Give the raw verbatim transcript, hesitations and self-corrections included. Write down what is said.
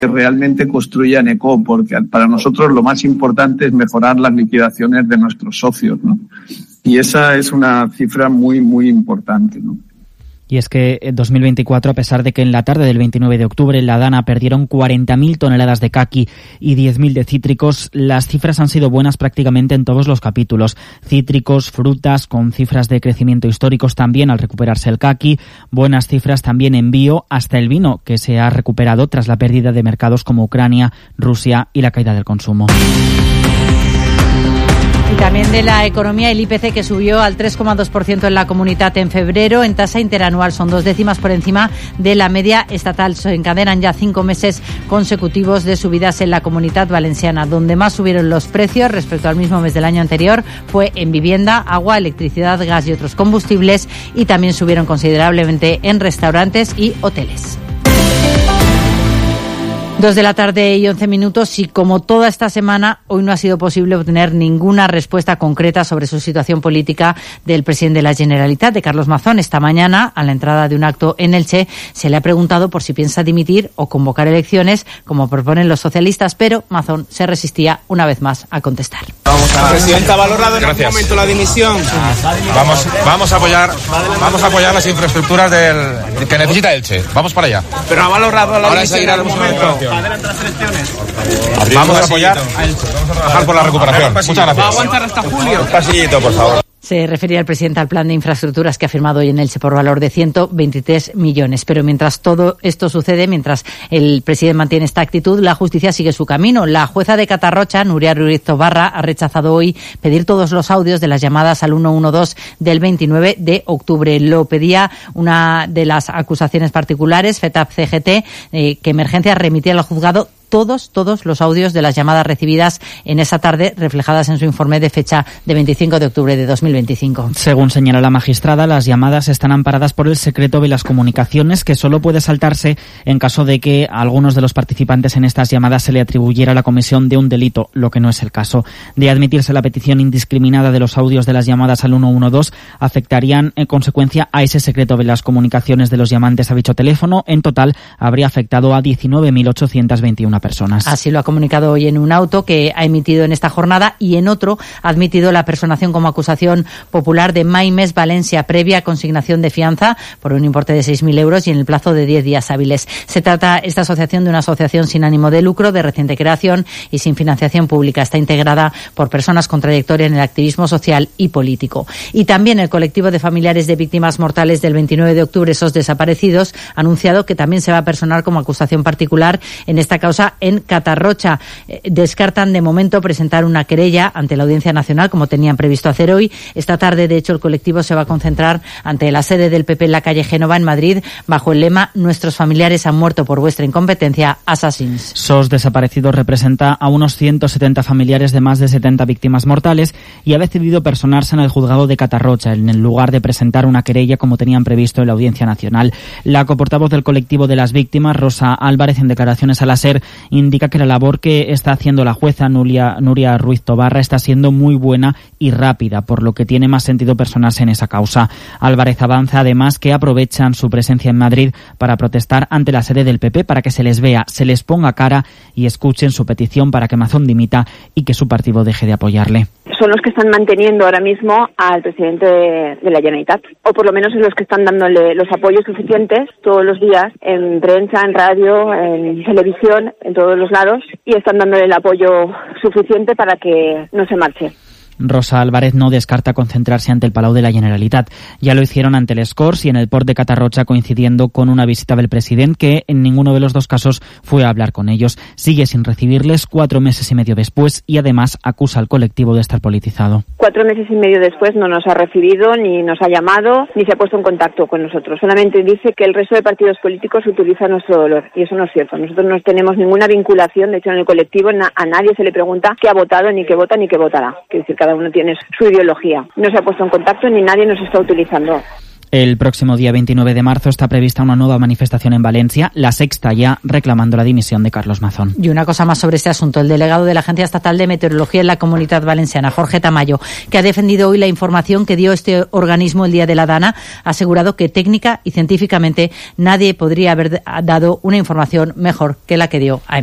que realmente construyan ECO, porque para nosotros lo más importante es mejorar las liquidaciones de nuestros socios, ¿no? Y esa es una cifra muy, muy importante, ¿no? Y es que en dos mil veinticuatro, a pesar de que en la tarde del veintinueve de octubre en la Dana perdieron cuarenta mil toneladas de caqui y diez mil de cítricos, las cifras han sido buenas prácticamente en todos los capítulos. Cítricos, frutas, con cifras de crecimiento históricos también al recuperarse el caqui, buenas cifras también en bio, hasta el vino, que se ha recuperado tras la pérdida de mercados como Ucrania, Rusia y la caída del consumo. Y también de la economía, el I P C, que subió al tres coma dos por ciento en la Comunitat en febrero, en tasa interanual son dos décimas por encima de la media estatal. Se encadenan ya cinco meses consecutivos de subidas en la Comunitat Valenciana. Donde más subieron los precios respecto al mismo mes del año anterior fue en vivienda, agua, electricidad, gas y otros combustibles, y también subieron considerablemente en restaurantes y hoteles. Dos de la tarde y once minutos, y como toda esta semana, hoy no ha sido posible obtener ninguna respuesta concreta sobre su situación política del presidente de la Generalitat, de Carlos Mazón. Esta mañana, a la entrada de un acto en Elche, se le ha preguntado por si piensa dimitir o convocar elecciones, como proponen los socialistas, pero Mazón se resistía una vez más a contestar. Vamos a... Presidenta, ¿ha valorado en algún momento la dimisión? Vamos, vamos a apoyar, vamos a apoyar las infraestructuras del que necesita Elche. Vamos para allá. Pero ha valorado la Ahora dimisión en algún momento. Adelante las elecciones. Vamos a apoyar a Elche. Vamos a trabajar por la recuperación. Muchas gracias. ¿Va a aguantar hasta julio? Un pasillito, por favor. Se refería el presidente al plan de infraestructuras que ha firmado hoy en Elche por valor de ciento veintitrés millones. Pero mientras todo esto sucede, mientras el presidente mantiene esta actitud, la justicia sigue su camino. La jueza de Catarrocha, Nuria Ruiz Tobarra, ha rechazado hoy pedir todos los audios de las llamadas al ciento doce del veintinueve de octubre. Lo pedía una de las acusaciones particulares, FETAP C G T, eh, que Emergencias remitía al juzgado todos, todos los audios de las llamadas recibidas en esa tarde, reflejadas en su informe de fecha de veinticinco de octubre de dos mil veinticinco. Según señala la magistrada, las llamadas están amparadas por el secreto de las comunicaciones, que solo puede saltarse en caso de que a algunos de los participantes en estas llamadas se le atribuyera la comisión de un delito, lo que no es el caso. De admitirse la petición indiscriminada de los audios de las llamadas al ciento doce, afectarían en consecuencia a ese secreto de las comunicaciones de los llamantes a dicho teléfono. En total, habría afectado a diecinueve mil ochocientas veintiuna personas. Así lo ha comunicado hoy en un auto que ha emitido en esta jornada, y en otro ha admitido la personación como acusación popular de Maimes Valencia, previa consignación de fianza por un importe de seis mil euros y en el plazo de diez días hábiles. Se trata esta asociación de una asociación sin ánimo de lucro, de reciente creación y sin financiación pública. Está integrada por personas con trayectoria en el activismo social y político. Y también el colectivo de familiares de víctimas mortales del veintinueve de octubre, esos desaparecidos, ha anunciado que también se va a personar como acusación particular en esta causa en Catarrocha. Eh, descartan de momento presentar una querella ante la Audiencia Nacional, como tenían previsto hacer hoy. Esta tarde, de hecho, el colectivo se va a concentrar ante la sede del P P en la calle Génova, en Madrid, bajo el lema «Nuestros familiares han muerto por vuestra incompetencia, assassins». SOS Desaparecidos representa a unos ciento setenta familiares de más de setenta víctimas mortales y ha decidido personarse en el juzgado de Catarrocha, en el lugar de presentar una querella como tenían previsto en la Audiencia Nacional. La coportavoz del colectivo de las víctimas, Rosa Álvarez, en declaraciones a la SER, indica que la labor que está haciendo la jueza Nuria, Nuria Ruiz Tobarra está siendo muy buena y rápida, por lo que tiene más sentido personarse en esa causa. Álvarez avanza además que aprovechan su presencia en Madrid para protestar ante la sede del P P para que se les vea, se les ponga cara y escuchen su petición para que Mazón dimita y que su partido deje de apoyarle. Son los que están manteniendo ahora mismo al presidente de, de la Generalitat, o por lo menos son los que están dándole los apoyos suficientes todos los días en prensa, en radio, en televisión, en todos los lados, y están dándole el apoyo suficiente para que no se marche. Rosa Álvarez no descarta concentrarse ante el Palau de la Generalitat. Ya lo hicieron ante les Corts y en el Port de Catarrocha, coincidiendo con una visita del presidente, que en ninguno de los dos casos fue a hablar con ellos. Sigue sin recibirles cuatro meses y medio después y además acusa al colectivo de estar politizado. Cuatro meses y medio después no nos ha recibido, ni nos ha llamado, ni se ha puesto en contacto con nosotros. Solamente dice que el resto de partidos políticos utilizan nuestro dolor, y eso no es cierto. Nosotros no tenemos ninguna vinculación, de hecho en el colectivo a nadie se le pregunta qué ha votado, ni qué vota, ni qué votará. Quiere decir, cada uno tiene su ideología. No se ha puesto en contacto ni nadie nos está utilizando. El próximo día veintinueve de marzo está prevista una nueva manifestación en Valencia, la sexta ya, reclamando la dimisión de Carlos Mazón. Y una cosa más sobre este asunto. El delegado de la Agencia Estatal de Meteorología en la Comunidad Valenciana, Jorge Tamayo, que ha defendido hoy la información que dio este organismo el día de la Dana, ha asegurado que técnica y científicamente nadie podría haber dado una información mejor que la que dio A E M.